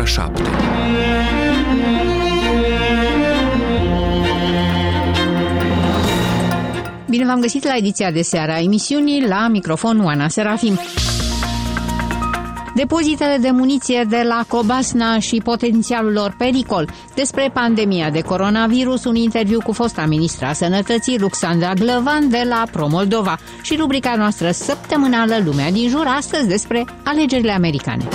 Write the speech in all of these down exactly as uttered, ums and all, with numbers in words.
ora șapte. Bine v-am găsit la ediția de seară a emisiunii, la microfon Oana Serafim. Depozitele de muniție de la Cobasna și potențialul lor pericol. Despre pandemia de coronavirus, un interviu cu fosta ministra Sănătății, Ruxandra Glăvan, de la Pro-Moldova. Și rubrica noastră săptămânală Lumea din jur, astăzi despre alegerile americane.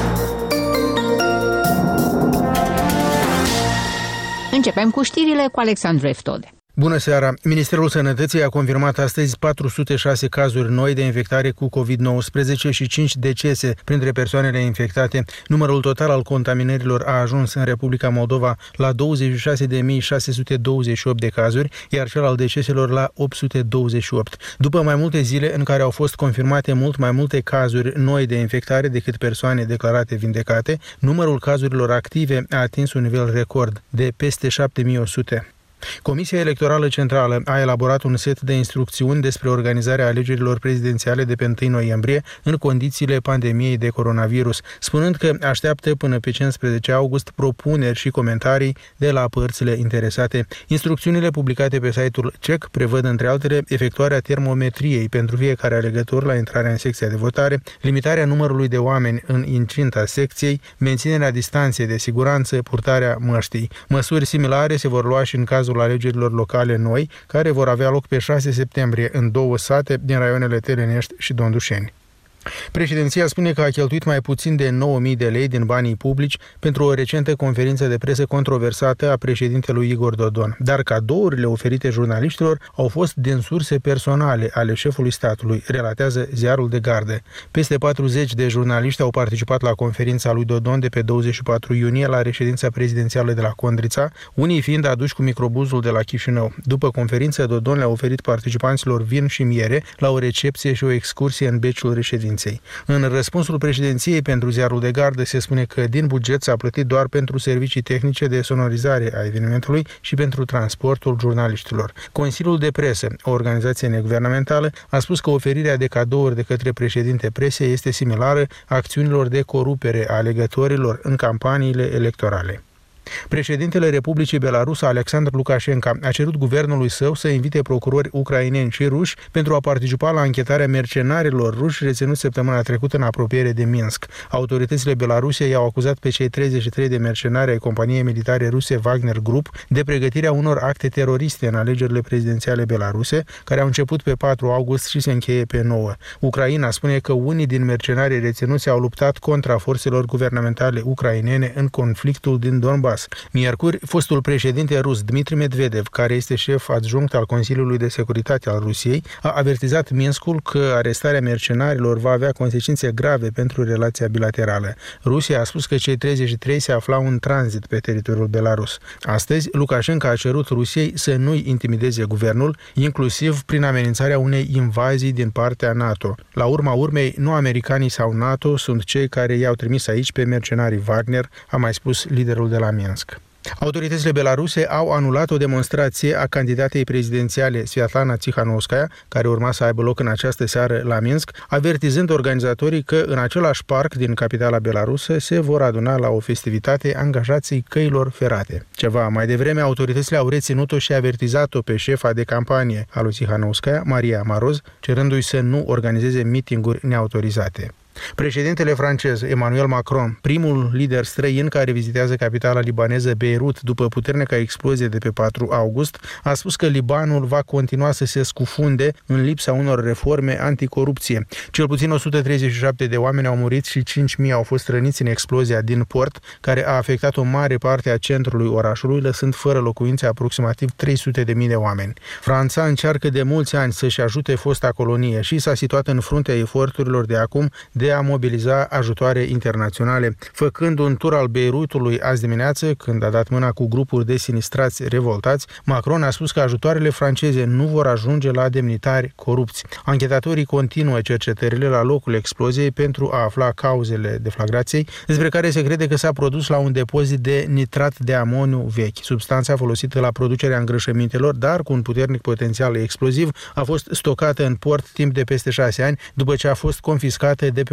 Începem cu știrile cu Alexandru Eftode. Bună seara! Ministerul Sănătății a confirmat astăzi patru sute șase cazuri noi de infectare cu covid nouăsprezece și cinci decese printre persoanele infectate. Numărul total al contaminărilor a ajuns în Republica Moldova la douăzeci și șase de mii șase sute douăzeci și opt de cazuri, iar cel al deceselor la opt sute douăzeci și opt. După mai multe zile în care au fost confirmate mult mai multe cazuri noi de infectare decât persoane declarate vindecate, numărul cazurilor active a atins un nivel record de peste șapte mii o sute. Comisia Electorală Centrală a elaborat un set de instrucțiuni despre organizarea alegerilor prezidențiale de pe întâi noiembrie în condițiile pandemiei de coronavirus, spunând că așteaptă până pe cincisprezece august propuneri și comentarii de la părțile interesate. Instrucțiunile publicate pe site-ul C E C prevăd, între altele, efectuarea termometriei pentru fiecare alegător la intrarea în secția de votare, limitarea numărului de oameni în incinta secției, menținerea distanței de siguranță, purtarea măștii. Măsuri similare se vor lua și în cazul alegerilor locale noi, care vor avea loc pe șase septembrie în două sate din raioanele Telenești și Dondușeni. Președinția spune că a cheltuit mai puțin de nouă mii de lei din banii publici pentru o recentă conferință de presă controversată a președintelui Igor Dodon, dar cadourile oferite jurnaliștilor au fost din surse personale ale șefului statului, relatează Ziarul de Gardă. Peste patruzeci de jurnaliști au participat la conferința lui Dodon de pe douăzeci și patru iunie la reședința prezidențială de la Condrița, unii fiind aduși cu microbuzul de la Chișinău. După conferință, Dodon le-a oferit participanților vin și miere la o recepție și o excursie în beciul reședinței. În răspunsul președinției pentru Ziarul de Gardă se spune că din buget s-a plătit doar pentru servicii tehnice de sonorizare a evenimentului și pentru transportul jurnaliștilor. Consiliul de Presă, o organizație neguvernamentală, a spus că oferirea de cadouri de către președinte presei este similară acțiunilor de corupere a alegătorilor în campaniile electorale. Președintele Republicii Belarus, Alexandru Lukashenko, a cerut guvernului său să invite procurori ucraineni și ruși pentru a participa la anchetarea mercenarilor ruși reținuți săptămâna trecută în apropiere de Minsk. Autoritățile Belarusiei i-au acuzat pe cei treizeci și trei de mercenari ai companiei militare ruse Wagner Group de pregătirea unor acte teroriste în alegerile prezidențiale belaruse, care au început pe patru august și se încheie pe nouă. Ucraina spune că unii din mercenarii reținuți au luptat contra forțelor guvernamentale ucrainene în conflictul din Donbass. Miercuri, fostul președinte rus Dmitri Medvedev, care este șef adjunct al Consiliului de Securitate al Rusiei, a avertizat Minskul că arestarea mercenarilor va avea consecințe grave pentru relația bilaterală. Rusia a spus că cei treizeci și trei se aflau în tranzit pe teritoriul belarus. Astăzi, Lukashenko a cerut Rusiei să nu-i intimideze guvernul, inclusiv prin amenințarea unei invazii din partea NATO. La urma urmei, nu americanii sau NATO sunt cei care i-au trimis aici pe mercenarii Wagner, a mai spus liderul de la Minsk. Autoritățile belaruse au anulat o demonstrație a candidatei prezidențiale Sviatlana Tsikhanouskaya, care urma să aibă loc în această seară la Minsk, avertizând organizatorii că în același parc din capitala belarusă se vor aduna la o festivitate angajații căilor ferate. Ceva mai devreme, autoritățile au reținut-o și avertizat-o pe șefa de campanie a lui Tsikhanouskaya, Maria Maroz, cerându-i să nu organizeze mitinguri neautorizate. Președintele francez Emmanuel Macron, primul lider străin care vizitează capitala libaneză Beirut după puternica explozie de pe patru august, a spus că Libanul va continua să se scufunde în lipsa unor reforme anticorupție. Cel puțin o sută treizeci și șapte de oameni au murit și cinci mii au fost răniți în explozia din port, care a afectat o mare parte a centrului orașului, lăsând fără locuințe aproximativ trei sute de mii de oameni. Franța încearcă de mulți ani să-și ajute fosta colonie și s-a situat în fruntea eforturilor de acum de de a mobiliza ajutoare internaționale. Făcând un tur al Beirutului azi dimineață, când a dat mâna cu grupuri de sinistrați revoltați, Macron a spus că ajutoarele franceze nu vor ajunge la demnitari corupți. Anchetatorii continuă cercetările la locul exploziei pentru a afla cauzele deflagrației, despre care se crede că s-a produs la un depozit de nitrat de amoniu vechi. Substanța folosită la producerea îngrășămintelor, dar cu un puternic potențial exploziv, a fost stocată în port timp de peste șase ani, după ce a fost confiscată de pe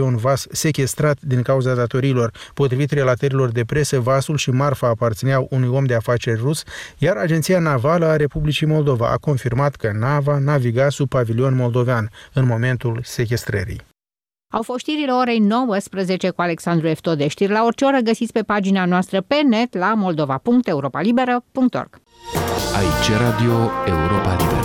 pe un vas sechestrat din cauza datoriilor. Potrivit relatărilor de presă, vasul și marfa aparțineau unui om de afaceri rus, iar Agenția Navală a Republicii Moldova a confirmat că nava naviga sub pavilion moldovean în momentul sechestrării. Au fost știrile orei nouăsprezece cu Alexandru Eftode. Știri la orice oră găsiți pe pagina noastră pe net la moldova punct europa liberă punct org. Aici Radio Europa Liberă.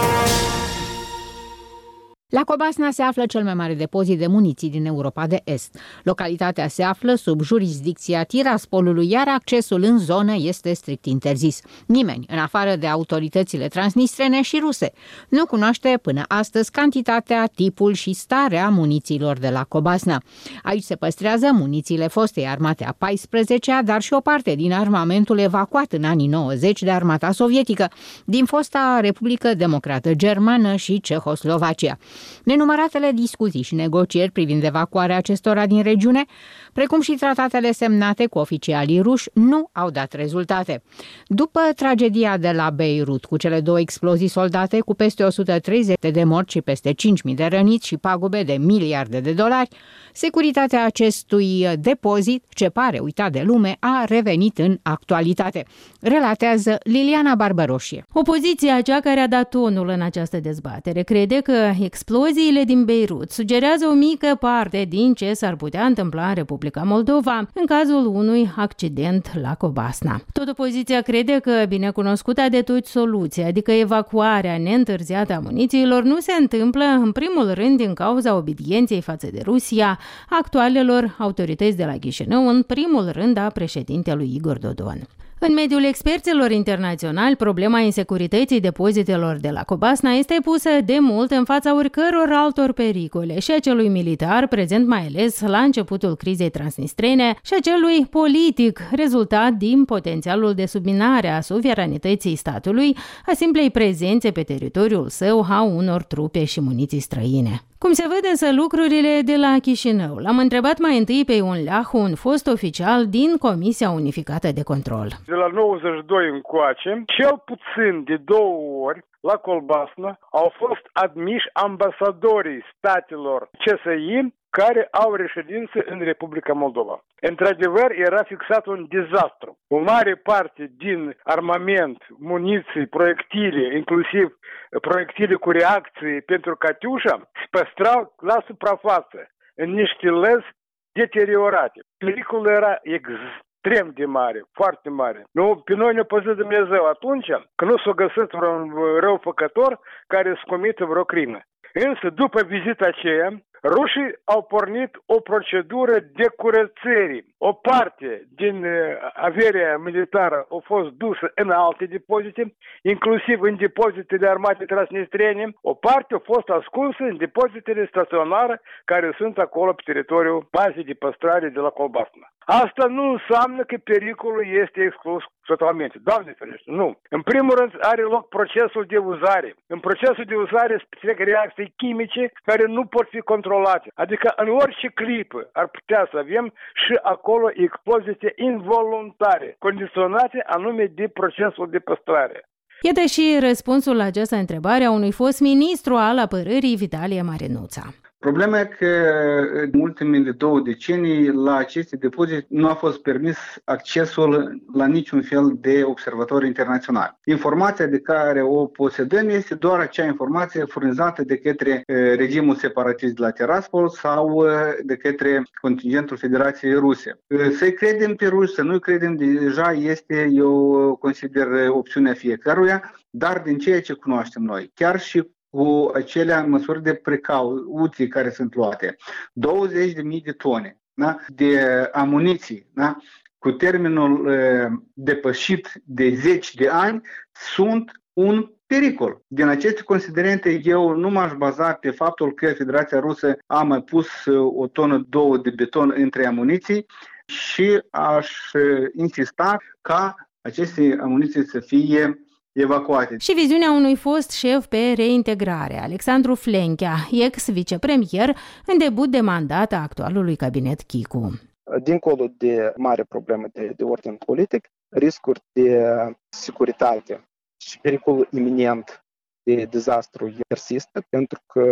La Cobasna se află cel mai mare depozit de muniții din Europa de Est. Localitatea se află sub jurisdicția Tiraspolului, iar accesul în zonă este strict interzis. Nimeni, în afară de autoritățile transnistrene și ruse, nu cunoaște până astăzi cantitatea, tipul și starea munițiilor de la Cobasna. Aici se păstrează munițiile fostei armate a paisprezecea, dar și o parte din armamentul evacuat în anii nouăzeci de armata sovietică, din fosta Republică Democrată Germană și Cehoslovacia. Nenumăratele discuții și negocieri privind evacuarea acestora din regiune, precum și tratatele semnate cu oficialii ruși, nu au dat rezultate. După tragedia de la Beirut, cu cele două explozii soldate cu peste o sută treizeci de morți și peste cinci mii de răniți și pagube de miliarde de dolari, securitatea acestui depozit, ce pare uitat de lume, a revenit în actualitate. Relatează Liliana Barbăroșie. Opoziția, cea care a dat tonul în această dezbatere, crede că exploziile din Beirut sugerează o mică parte din ce s-ar putea întâmpla în Republica Moldova în cazul unui accident la Cobasna. Tot opoziția crede că binecunoscuta de toți soluție, adică evacuarea neîntârziată a munițiilor, nu se întâmplă în primul rând din cauza obedienței față de Rusia, actualelor autorități de la Chișinău, în primul rând a președintelui Igor Dodon. În mediul experților internaționali, problema insecurității depozitelor de la Cobasna este pusă de mult în fața oricăror altor pericole, și a celui militar, prezent mai ales la începutul crizei transnistrene, și a celui politic, rezultat din potențialul de subminare a suveranității statului, a simplei prezențe pe teritoriul său a unor trupe și muniții străine. Cum se văd însă lucrurile de la Chișinău? L-am întrebat mai întâi pe Ion Leahu, un fost oficial din Comisia Unificată de Control. De la nouăzeci și doi încoace, cel puțin de două ori, la Cobasna au fost admiși ambasadorii statelor C S I care au reședință în Republica Moldova. Într-adevăr, era fixat un dezastru. O mare parte din armament, muniții, proiectile, inclusiv proiectile cu reacții pentru Catiușa, se păstrau la suprafață, în niște lăzi deteriorate. Pericolul era extrem de mare, foarte mare. Nu, pe noi ne-a păzit Dumnezeu atunci că nu s-a găsit un răufăcător care să comită vreo crimă. Însă, după vizita aceea, rușii au pornit o procedură de curățire. O parte din averea militară a fost dusă în alte depozite, inclusiv în depozitele armate transnistrene. O parte a fost ascunsă în depozitele staționare care sunt acolo pe teritoriul bazei de păstrare de la Cobasna. Asta nu înseamnă că pericolul este exclus totalmente. Doamne ferește, nu. În primul rând are loc procesul de uzare. În procesul de uzare se petrec reacții chimice care nu pot fi controlate. Adică în orice clipă ar putea să avem și acolo explozii involuntare, condiționate anume de procesul de păstrare. Iată și răspunsul la această întrebare a unui fost ministru al apărării, Vitalie Marinuța. Problema e că în ultimele două decenii la aceste depozite nu a fost permis accesul la niciun fel de observatori internaționali. Informația de care o posedăm este doar acea informație furnizată de către regimul separatist de la Tiraspol sau de către contingentul Federației Ruse. Să-i credem pe ruși, să nu-i credem, deja este, eu consider, opțiunea fiecăruia, dar din ceea ce cunoaștem noi, chiar și cu acelea măsuri de precauții care sunt luate, douăzeci de mii de tone, da, de amuniții, da, cu termenul e, depășit de zeci de ani, sunt un pericol. Din aceste considerente, eu nu m-aș baza pe faptul că Federația Rusă a mai pus o tonă, două de beton între amuniții și aș insista ca aceste amuniții să fie evacuate. Și viziunea unui fost șef pe reintegrare, Alexandru Flenchea, ex-vicepremier, în debut de mandat a actualului cabinet Chicu. Dincolo de mare probleme de, de ordin politic, riscuri de securitate și pericolul iminent de dezastru persistă, pentru că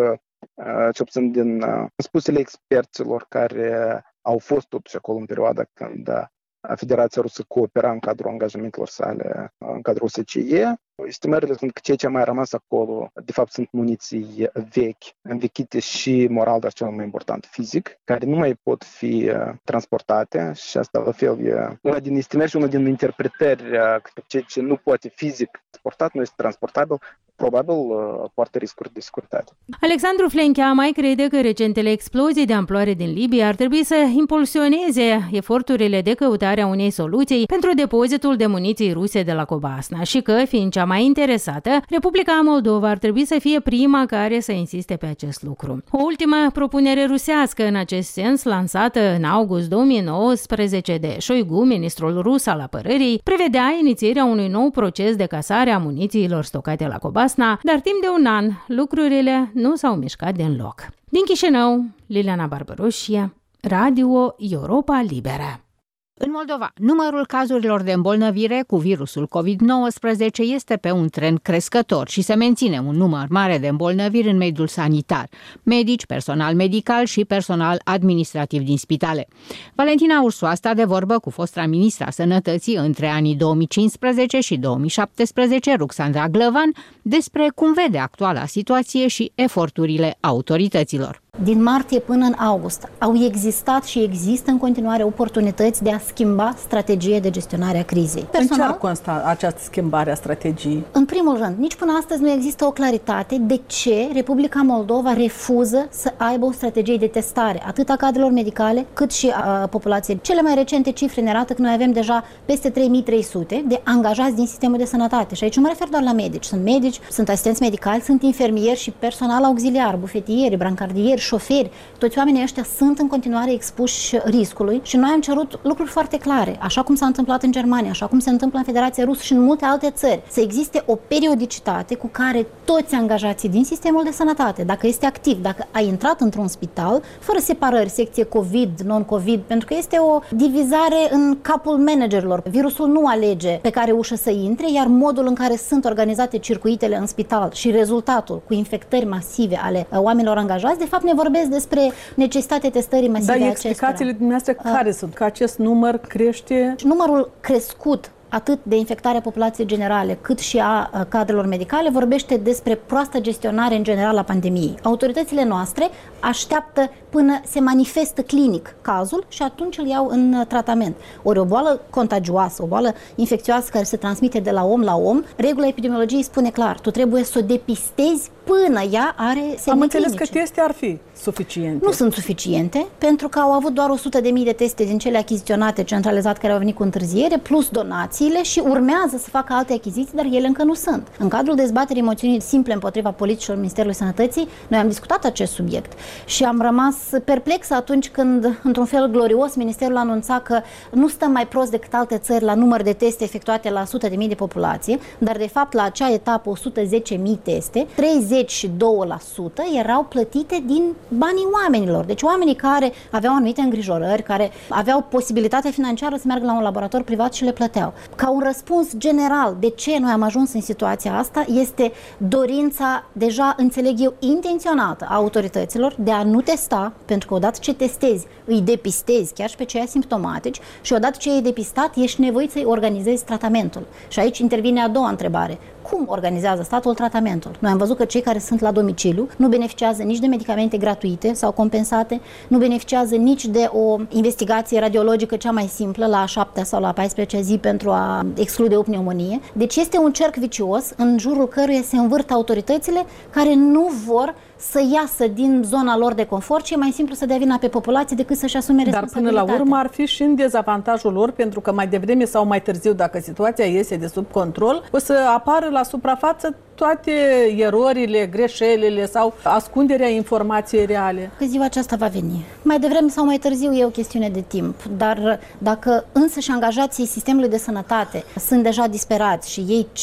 ce puțin din spusele experților care au fost totuși acolo în perioada când Federația Rusă coopera în cadrul angajamentelor sale în cadrul O S C E. Estimările sunt că ceea ce a mai rămas acolo, de fapt, sunt muniții vechi, învechite și moral, dar cel mai important, fizic, care nu mai pot fi transportate și asta, la fel, e una din estimări și una din interpretări că ceea ce nu poate fizic transportat, nu este transportabil, probabil poartă riscuri de securitate. Alexandru Flenchea mai crede că recentele explozii de amploare din Libia ar trebui să impulsioneze eforturile de căutare a unei soluții pentru depozitul de muniții ruse de la Cobasna și că, fiind cea mai interesată, Republica Moldova ar trebui să fie prima care să insiste pe acest lucru. O ultimă propunere rusească în acest sens, lansată în august două mii nouăsprezece de Șoigu, ministrul rus al apărării, prevedea inițierea unui nou proces de casare a munițiilor stocate la Cobasna, dar timp de un an lucrurile nu s-au mișcat din loc. Din Chișinău, Liliana Barbaroșie, Radio Europa Liberă. În Moldova, numărul cazurilor de îmbolnăvire cu virusul covid nouăsprezece este pe un trend crescător și se menține un număr mare de îmbolnăviri în mediul sanitar, medici, personal medical și personal administrativ din spitale. Valentina Ursu a stat de vorbă cu fosta ministra Sănătății între anii două mii cincisprezece și două mii șaptesprezece, Ruxandra Glăvan, despre cum vede actuala situație și eforturile autorităților. Din martie până în august au existat și există în continuare oportunități de a schimba strategia de gestionare a crizei. Personal, în ce ar consta această schimbare a strategiei? În primul rând, nici până astăzi nu există o claritate de ce Republica Moldova refuză să aibă o strategie de testare, atât a cadrelor medicale, cât și a populației. Cele mai recente cifre ne arată că noi avem deja peste trei mii trei sute de angajați din sistemul de sănătate. Și aici nu mă refer doar la medici. Sunt medici, sunt asistenți medicali, sunt infirmieri și personal auxiliar, bufetieri, brancardieri, șoferi, toți oamenii ăștia sunt în continuare expuși riscului și noi am cerut lucruri foarte clare, așa cum s-a întâmplat în Germania, așa cum se întâmplă în Federația Rusă și în multe alte țări, să existe o periodicitate cu care toți angajații din sistemul de sănătate, dacă este activ, dacă a intrat într-un spital, fără separări, secție COVID, non-COVID, pentru că este o divizare în capul managerilor. Virusul nu alege pe care ușă să intre, iar modul în care sunt organizate circuitele în spital și rezultatul cu infectări masive ale oamenilor angajați, de fapt ne vorbesc despre necesitatea testării masive acestora. Dar explicațiile dumneavoastră care uh, sunt? Că acest număr crește? Numărul crescut atât de infectarea populației generale, cât și a cadrelor medicale, vorbește despre proastă gestionare în general a pandemiei. Autoritățile noastre așteaptă până se manifestă clinic cazul și atunci îl iau în tratament. Ori o boală contagioasă, o boală infecțioasă care se transmite de la om la om, regula epidemiologiei spune clar, tu trebuie să o depistezi până ea are semne clinice. Am înțeles că teste ar fi suficiente. Nu sunt suficiente, pentru că au avut doar o sută de mii de teste din cele achiziționate centralizat care au venit cu întârziere, plus donațiile și urmează să facă alte achiziții, dar ele încă nu sunt. În cadrul dezbaterii moțiunii simple împotriva politicilor Ministerului Sănătății, noi am discutat acest subiect și am rămas perplexă atunci când, într-un fel glorios, Ministerul anunța că nu stăm mai prost decât alte țări la număr de teste efectuate la o sută de mii de populație, dar de fapt la acea etapă o sută zece mii teste, treizeci și doi la sută erau plătite din banii oamenilor. Deci oamenii care aveau anumite îngrijorări, care aveau posibilitatea financiară să meargă la un laborator privat și le plăteau. Ca un răspuns general de ce noi am ajuns în situația asta este dorința, deja înțeleg eu, intenționată a autorităților de a nu testa, pentru că odată ce testezi, îi depistezi chiar și pe cei asimptomatici și odată ce ai depistat, ești nevoit să-i organizezi tratamentul. Și aici intervine a doua întrebare. Cum organizează statul tratamentul? Noi am văzut că cei care sunt la domiciliu nu beneficiază nici de medicamente gratuite sau compensate, nu beneficiază nici de o investigație radiologică cea mai simplă la a șaptea sau la a paisprezecea zi pentru a exclude o pneumonie. Deci este un cerc vicios în jurul căruia se învârt autoritățile care nu vor să iasă din zona lor de confort și e mai simplu să dea vina pe populație decât să-și asume responsabilitatea. Dar până la urmă ar fi și în dezavantajul lor, pentru că mai devreme sau mai târziu, dacă situația iese de sub control, o să apară la suprafață toate erorile, greșelile sau ascunderea informației reale. Că ziua aceasta va veni. Mai devreme sau mai târziu e o chestiune de timp, dar dacă însăși angajații sistemului de sănătate sunt deja disperați și ei cer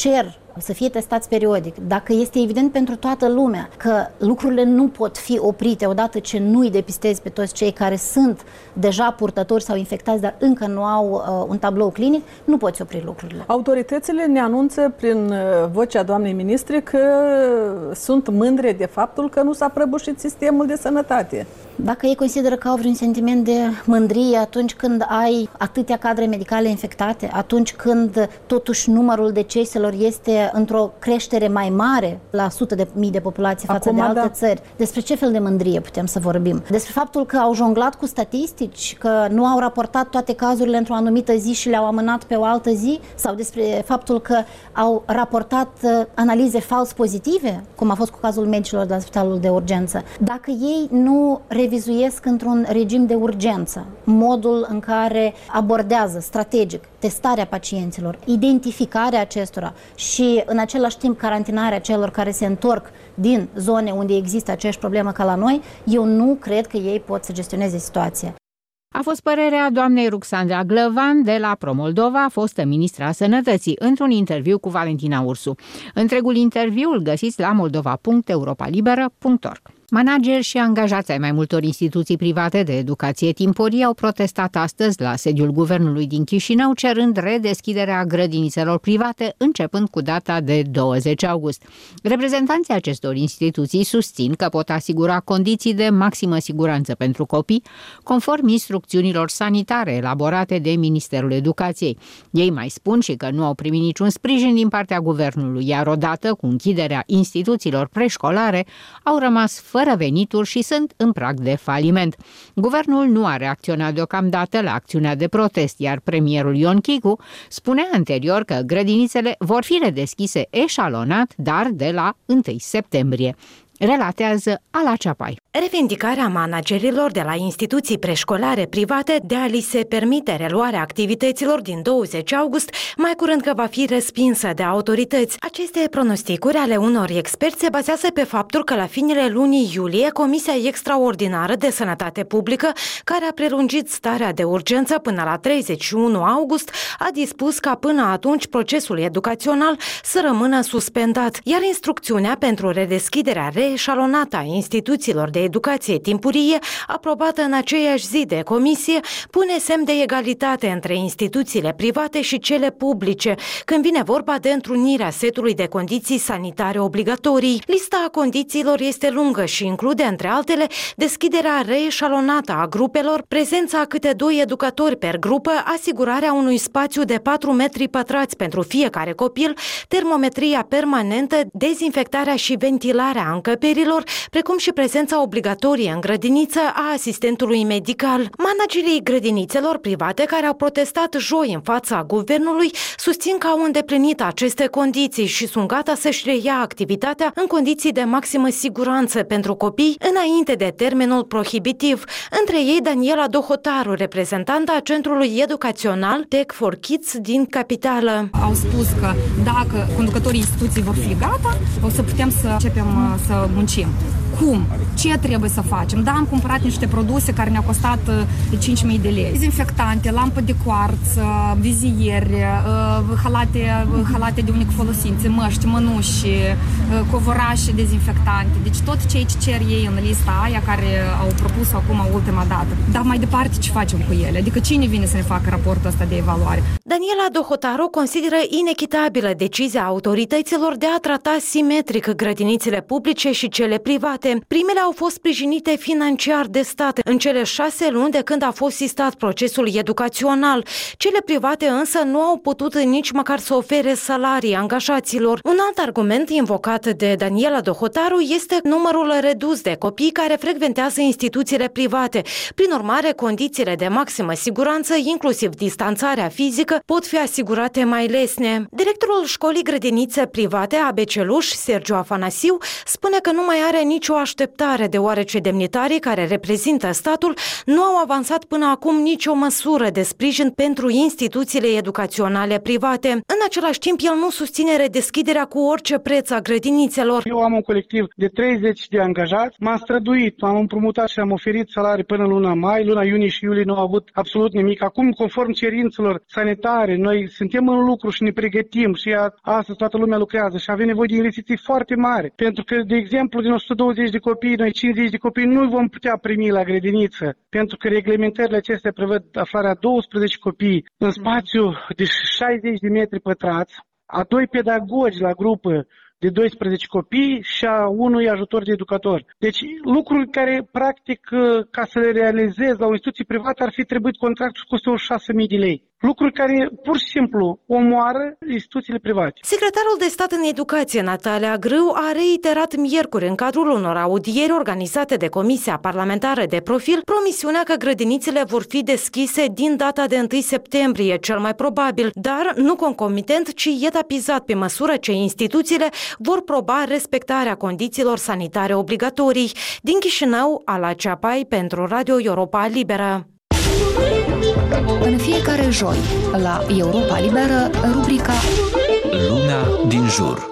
să fie testați periodic, dacă este evident pentru toată lumea că lucrurile nu pot fi oprite odată ce nu îi depistezi pe toți cei care sunt deja purtători sau infectați, dar încă nu au uh, un tablou clinic, nu poți opri lucrurile. Autoritățile ne anunță prin vocea doamnei ministre că sunt mândre de faptul că nu s-a prăbușit sistemul de sănătate. Dacă ei consideră că au vreun sentiment de mândrie atunci când ai atâtea cadre medicale infectate, atunci când totuși numărul deceselor este într-o creștere mai mare la sute de mii de populație față Acum, de alte da. țări, despre ce fel de mândrie putem să vorbim? Despre faptul că au jonglat cu statistici, că nu au raportat toate cazurile într-o anumită zi și le-au amânat pe o altă zi? Sau despre faptul că au raportat analize fals pozitive, cum a fost cu cazul medicilor de la Spitalul de Urgență? Dacă ei nu revizuiesc într-un regim de urgență modul în care abordează strategic testarea pacienților, identificarea acestora și în același timp carantinarea celor care se întorc din zone unde există aceeași problemă ca la noi, eu nu cred că ei pot să gestioneze situația. A fost părerea doamnei Ruxandra Glăvan de la ProMoldova, fostă ministra Sănătății, într-un interviu cu Valentina Ursu. Întregul interviu îl găsiți la moldova punct europa liberă punct org. Manageri și angajați ai mai multor instituții private de educație timpurie au protestat astăzi la sediul guvernului din Chișinău, cerând redeschiderea grădinițelor private, începând cu data de douăzeci august. Reprezentanții acestor instituții susțin că pot asigura condiții de maximă siguranță pentru copii, conform instrucțiunilor sanitare elaborate de Ministerul Educației. Ei mai spun și că nu au primit niciun sprijin din partea guvernului, iar odată cu închiderea instituțiilor preșcolare, au rămas fără fără venituri și sunt în prag de faliment. Guvernul nu a reacționat deocamdată la acțiunea de protest, iar premierul Ion Chicu spunea anterior că grădinițele vor fi redeschise eșalonat, dar de la întâi septembrie. Relatează Ala Ceapai. Revendicarea managerilor de la instituții preșcolare private de a li se permite reluarea activităților din douăzeci august, mai curând că va fi respinsă de autorități. Aceste pronosticuri ale unor experți se bazează pe faptul că la finele lunii iulie, Comisia Extraordinară de Sănătate Publică, care a prelungit starea de urgență până la treizeci și unu august, a dispus ca până atunci procesul educațional să rămână suspendat, iar instrucțiunea pentru redeschiderea reeșalonată a instituțiilor de educație timpurie, aprobată în aceeași zi de comisie, pune semn de egalitate între instituțiile private și cele publice, când vine vorba de întrunirea setului de condiții sanitare obligatorii. Lista condițiilor este lungă și include, între altele, deschiderea reeșalonată a grupelor, prezența a câte doi educatori per grupă, asigurarea unui spațiu de patru metri pătrați pentru fiecare copil, termometria permanentă, dezinfectarea și ventilarea încăperilor, precum și prezența obligatorie în grădiniță a asistentului medical. Managerii grădinițelor private care au protestat joi în fața guvernului susțin că au îndeplinit aceste condiții și sunt gata să-și reia activitatea în condiții de maximă siguranță pentru copii înainte de termenul prohibitiv. Între ei Daniela Dohotaru, reprezentanta Centrului Educațional Tech for Kids din capitală. Au spus că dacă conducătorii instituții vor fi gata, o să putem să începem să muncim. Cum? Ce trebuie să facem? Da, am cumpărat niște produse care ne-au costat cinci mii de lei. Dezinfectante, lampă de quarț, vizieri, halate, halate de unică folosință, măști, mănuși, covorașe dezinfectante. Deci tot ceea ce cer ei în lista aia care au propus acum ultima dată. Dar mai departe ce facem cu ele? Adică cine vine să ne facă raportul ăsta de evaluare? Daniela Dohotaru consideră inechitabilă decizia autorităților de a trata simetric grădinițele publice și cele private. Primele au fost sprijinite financiar de stat în cele șase luni de când a fost sistat procesul educațional. Cele private însă nu au putut nici măcar să ofere salarii angajaților. Un alt argument invocat de Daniela Dohotaru este numărul redus de copii care frecventează instituțiile private. Prin urmare, condițiile de maximă siguranță, inclusiv distanțarea fizică, pot fi asigurate mai lesne. Directorul școlii grădinițe private A B Celuș, Sergiu Afanasiu, spune că nu mai are nicio nicio așteptare, deoarece demnitarii care reprezintă statul nu au avansat până acum nicio măsură de sprijin pentru instituțiile educaționale private. În același timp, el nu susține redeschiderea cu orice preț a grădinițelor. Eu am un colectiv de treizeci de angajați, m-am străduit, am împrumutat și am oferit salarii până luna mai, luna iunie și iulie nu au avut absolut nimic. Acum, conform cerințelor sanitare, noi suntem în lucru și ne pregătim și astăzi toată lumea lucrează și avem nevoie de investiții foarte mari. Pentru că, de exemplu, din o sută douăzeci de copii, noi cincizeci de copii nu vom putea primi la grădiniță, pentru că reglementările acestea prevăd aflarea douăsprezece copii în spațiu de șaizeci de metri pătrați, a doi pedagogi la grupă de doisprezece copii și a unui ajutor de educator. Deci lucruri care, practic, ca să le realizez la o instituție privată ar fi trebuit contractul să coste șase mii de lei. Lucruri care, pur și simplu, omoară instituțiile private. Secretarul de stat în educație, Natalia Grâu, a reiterat miercuri în cadrul unor audieri organizate de Comisia Parlamentară de Profil promisiunea că grădinițele vor fi deschise din data de întâi septembrie, cel mai probabil, dar nu concomitent, ci etapizat pe măsură ce instituțiile vor proba respectarea condițiilor sanitare obligatorii. Din Chișinău, Ala Ceapai pentru Radio Europa Liberă. În fiecare joi, la Europa Liberă, rubrica Luna din jur.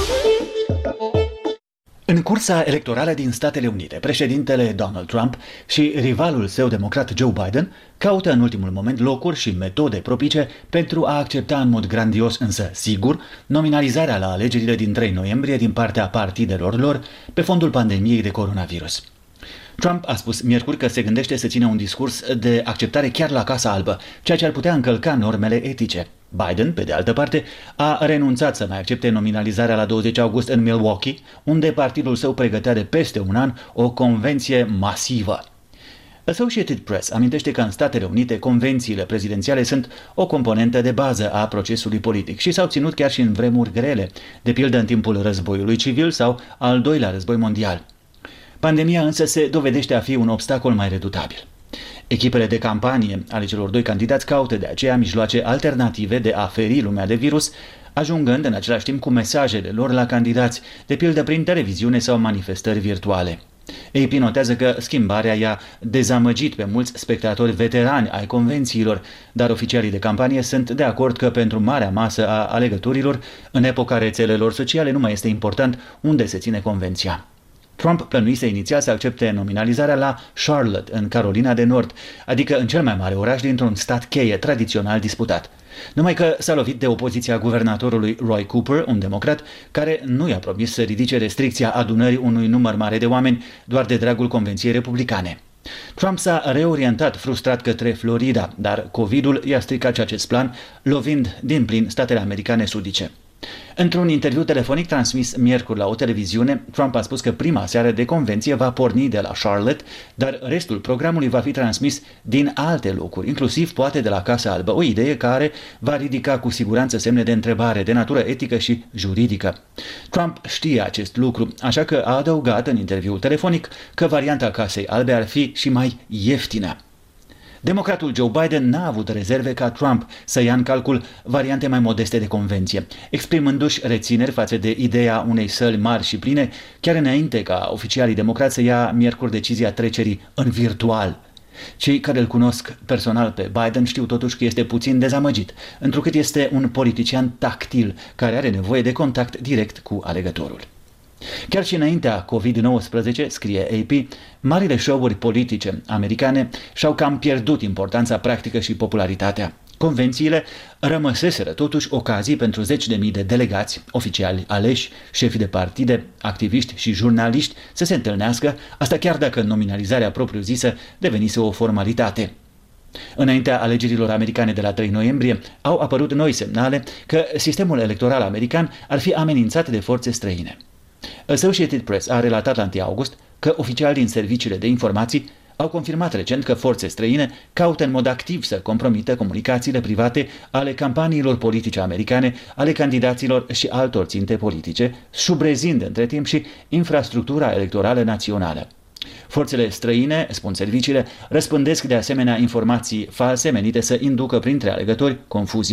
În cursa electorală din Statele Unite, președintele Donald Trump și rivalul său democrat Joe Biden caută în ultimul moment locuri și metode propice pentru a accepta în mod grandios, însă sigur, nominalizarea la alegerile din trei noiembrie din partea partidelor lor pe fondul pandemiei de coronavirus. Trump a spus miercuri că se gândește să țină un discurs de acceptare chiar la Casa Albă, ceea ce ar putea încălca normele etice. Biden, pe de altă parte, a renunțat să mai accepte nominalizarea la douăzeci august în Milwaukee, unde partidul său pregătea de peste un an o convenție masivă. Associated Press amintește că în Statele Unite convențiile prezidențiale sunt o componentă de bază a procesului politic și s-au ținut chiar și în vremuri grele, de pildă în timpul războiului civil sau al doilea război mondial. Pandemia însă se dovedește a fi un obstacol mai redutabil. Echipele de campanie ale celor doi candidați caută de aceea mijloace alternative de a feri lumea de virus, ajungând în același timp cu mesajele lor la candidați, de pildă prin televiziune sau manifestări virtuale. A P notează că schimbarea i-a dezamăgit pe mulți spectatori veterani ai convențiilor, dar oficialii de campanie sunt de acord că pentru marea masă a alegătorilor, în epoca rețelelor sociale, nu mai este important unde se ține convenția. Trump plănuise inițial să accepte nominalizarea la Charlotte, în Carolina de Nord, adică în cel mai mare oraș dintr-un stat cheie tradițional disputat. Numai că s-a lovit de opoziția guvernatorului Roy Cooper, un democrat, care nu i-a promis să ridice restricția adunării unui număr mare de oameni doar de dragul convenției republicane. Trump s-a reorientat frustrat către Florida, dar COVID-ul i-a stricat acest plan, lovind din plin statele americane sudice. Într-un interviu telefonic transmis miercuri la o televiziune, Trump a spus că prima seară de convenție va porni de la Charlotte, dar restul programului va fi transmis din alte locuri, inclusiv poate de la Casa Albă, o idee care va ridica cu siguranță semne de întrebare de natură etică și juridică. Trump știe acest lucru, așa că a adăugat în interviul telefonic că varianta Casei Albe ar fi și mai ieftină. Democratul Joe Biden n-a avut rezerve ca Trump să ia în calcul variante mai modeste de convenție, exprimându-și rețineri față de ideea unei săli mari și pline, chiar înainte ca oficialii democrați să ia miercuri decizia trecerii în virtual. Cei care îl cunosc personal pe Biden știu totuși că este puțin dezamăgit, întrucât este un politician tactil care are nevoie de contact direct cu alegătorul. Chiar și înaintea covid nouăsprezece, scrie A P, marile show-uri politice americane și-au cam pierdut importanța practică și popularitatea. Convențiile rămăseseră totuși ocazii pentru zeci de mii de delegați, oficiali aleși, șefi de partide, activiști și jurnaliști să se întâlnească, asta chiar dacă nominalizarea propriu-zisă devenise o formalitate. Înaintea alegerilor americane de la trei noiembrie, au apărut noi semnale că sistemul electoral american ar fi amenințat de forțe străine. Associated Press a relatat la întâi august că oficiali din serviciile de informații au confirmat recent că forțe străine caută în mod activ să compromită comunicațiile private ale campaniilor politice americane, ale candidaților și altor ținte politice, subrezind între timp și infrastructura electorală națională. Forțele străine, spun serviciile, răspândesc de asemenea informații false menite să inducă printre alegători confuzie.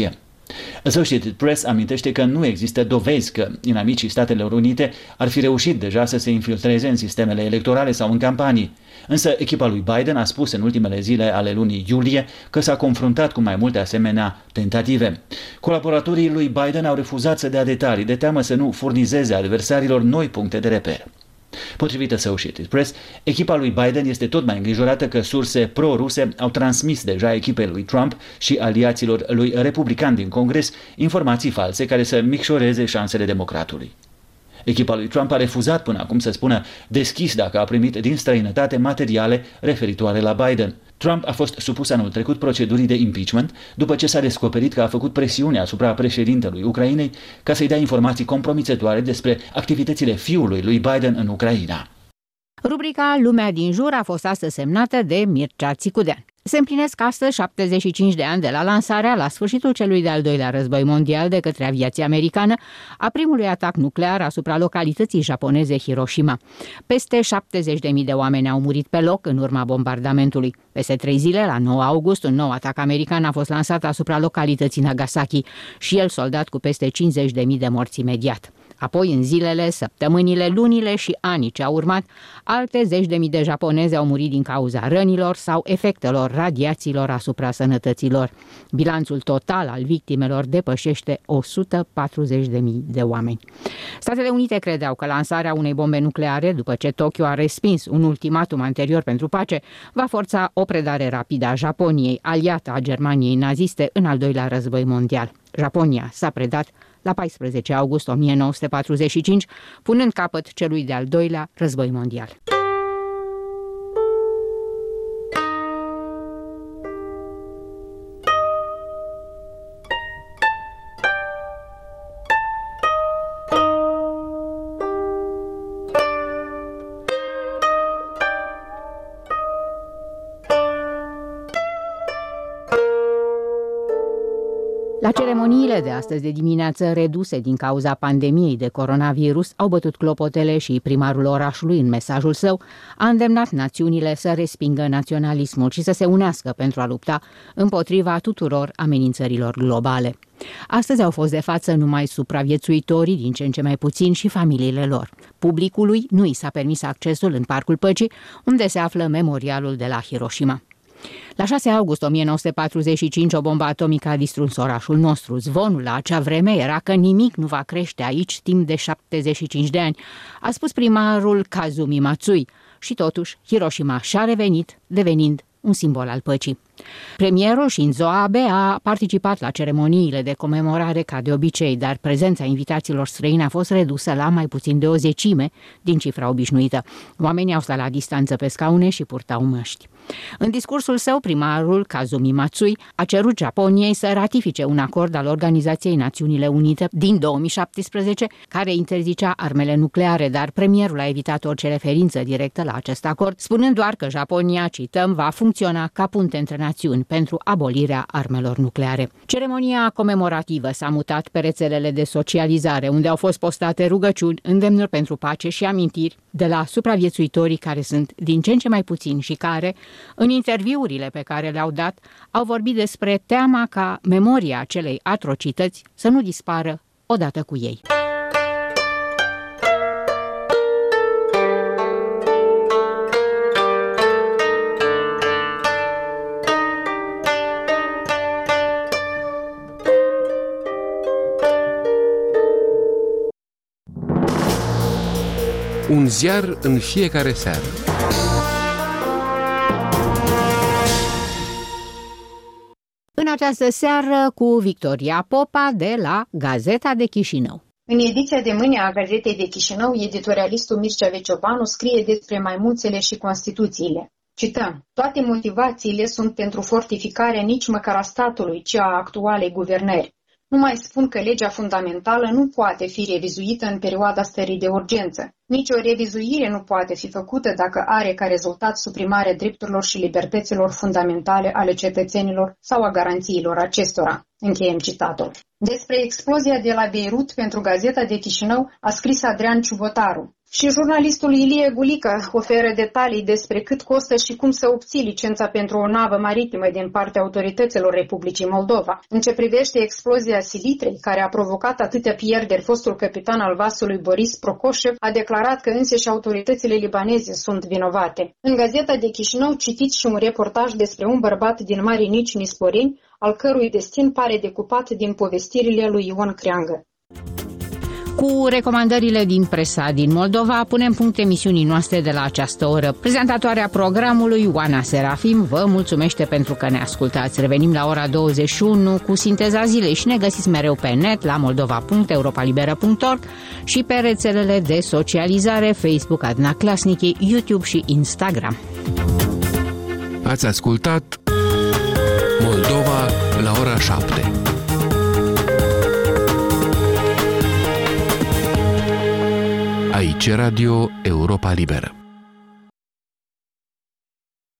Associated Press amintește că nu există dovezi că inamicii Statelor Unite ar fi reușit deja să se infiltreze în sistemele electorale sau în campanii. Însă echipa lui Biden a spus în ultimele zile ale lunii iulie că s-a confruntat cu mai multe asemenea tentative. Colaboratorii lui Biden au refuzat să dea detalii de teamă să nu furnizeze adversarilor noi puncte de reper. Potrivit Associated Press, echipa lui Biden este tot mai îngrijorată că surse pro-ruse au transmis deja echipei lui Trump și aliaților lui republicani din Congres informații false care să micșoreze șansele democratului. Echipa lui Trump a refuzat până acum să spună deschis dacă a primit din străinătate materiale referitoare la Biden. Trump a fost supus anul trecut procedurii de impeachment după ce s-a descoperit că a făcut presiune asupra președintelui Ucrainei ca să-i dea informații compromițătoare despre activitățile fiului lui Biden în Ucraina. Rubrica Lumea din jur a fost astăzi semnată de Mircea Țicudean. Se împlinesc astăzi șaptezeci și cinci de ani de la lansarea, la sfârșitul celui de-al doilea război mondial de către aviația americană, a primului atac nuclear asupra localității japoneze Hiroshima. Peste șaptezeci de mii de oameni au murit pe loc în urma bombardamentului. Peste trei zile, la nouă august, un nou atac american a fost lansat asupra localității Nagasaki și el soldat cu peste cincizeci de mii de morți imediat. Apoi, în zilele, săptămânile, lunile și anii ce au urmat, alte zeci de mii de japonezi au murit din cauza rănilor sau efectelor radiațiilor asupra sănătăților. Bilanțul total al victimelor depășește o sută patruzeci de mii de oameni. Statele Unite credeau că lansarea unei bombe nucleare, după ce Tokyo a respins un ultimatum anterior pentru pace, va forța o predare rapidă a Japoniei, aliată a Germaniei naziste în al doilea război mondial. Japonia s-a predat la paisprezece august o mie nouă sute patruzeci și cinci, punând capăt celui de-al doilea război mondial. La ceremoniile de astăzi de dimineață, reduse din cauza pandemiei de coronavirus, au bătut clopotele și primarul orașului, în mesajul său, a îndemnat națiunile să respingă naționalismul și să se unească pentru a lupta împotriva tuturor amenințărilor globale. Astăzi au fost de față numai supraviețuitorii, din ce în ce mai puțini, și familiile lor. Publicului nu i s-a permis accesul în Parcul Păcii, unde se află memorialul de la Hiroshima. La șase august o mie nouă sute patruzeci și cinci, o bombă atomică a distrus orașul nostru. Zvonul la acea vreme era că nimic nu va crește aici timp de șaptezeci și cinci de ani, a spus primarul Kazumi Matsui. Și totuși, Hiroshima și-a revenit, devenind un simbol al păcii. Premierul Shinzo Abe a participat la ceremoniile de comemorare ca de obicei, dar prezența invitaților străini a fost redusă la mai puțin de o zecime din cifra obișnuită. Oamenii au stat la distanță pe scaune și purtau măști. În discursul său, primarul Kazumi Matsui a cerut Japoniei să ratifice un acord al Organizației Națiunile Unite din două mii șaptesprezece care interzicea armele nucleare, dar premierul a evitat orice referință directă la acest acord, spunând doar că Japonia, cităm, va funcționa ca punte între națiuni pentru abolirea armelor nucleare. Ceremonia comemorativă s-a mutat pe rețelele de socializare, unde au fost postate rugăciuni, îndemnuri pentru pace și amintiri de la supraviețuitorii care sunt din ce în ce mai puțini și care, în interviurile pe care le-au dat, au vorbit despre teama ca memoria acelei atrocități să nu dispară odată cu ei. Un ziar în fiecare seară. În această seară cu Victoria Popa de la Gazeta de Chișinău. În ediția de mâine a Gazetei de Chișinău, editorialistul Mircea Veciobanu scrie despre maimuțele și Constituțiile. Cităm: toate motivațiile sunt pentru fortificarea nici măcar a statului, ci a actualei guvernări. Nu mai spun că legea fundamentală nu poate fi revizuită în perioada stării de urgență. Nici o revizuire nu poate fi făcută dacă are ca rezultat suprimarea drepturilor și libertăților fundamentale ale cetățenilor sau a garanțiilor acestora. Încheiem citatul. Despre explozia de la Beirut pentru Gazeta de Chișinău a scris Adrian Ciubotaru. Și jurnalistul Ilie Gulică oferă detalii despre cât costă și cum să obții licența pentru o navă maritimă din partea autorităților Republicii Moldova. În ce privește explozia silitrei, care a provocat atâtea pierderi, fostul capitan al vasului Boris Procoșev a declarat că însăși autoritățile libaneze sunt vinovate. În Gazeta de Chișinău citiți și un reportaj despre un bărbat din Marinici Nisporeni, al cărui destin pare decupat din povestirile lui Ion Creangă. Cu recomandările din presa din Moldova, punem punct emisiunii noastre de la această oră. Prezentatoarea programului, Oana Serafim, vă mulțumește pentru că ne ascultați. Revenim la ora douăzeci și unu cu Sinteza Zilei și ne găsiți mereu pe net la moldova punct europa liberă punct org și pe rețelele de socializare Facebook, Adna Clasnichi, YouTube și Instagram. Ați ascultat Moldova la ora șapte. Aici Radio Europa Liberă.